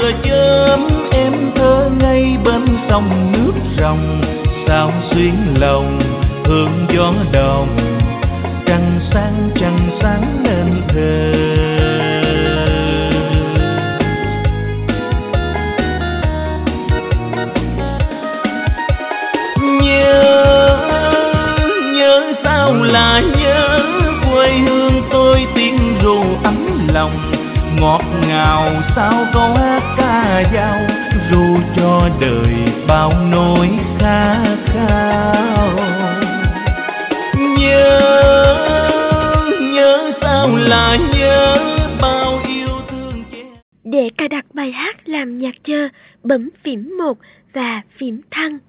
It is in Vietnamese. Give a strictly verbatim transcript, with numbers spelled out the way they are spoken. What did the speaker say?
giờ chớm em thơ ngây bên sông nước ròng, sao xuyến lòng hương gió đồng, trăng sáng trăng sáng nên thơ. Là nhớ quê hương tôi tiếng ru ấm lòng, ngọt ngào sao câu hát ca dao, ru cho đời bao nỗi khát khao. Nhớ nhớ sao là nhớ bao yêu thương trẻ. Để cài đặt bài hát làm nhạc chờ, bấm phím một và phím thăng.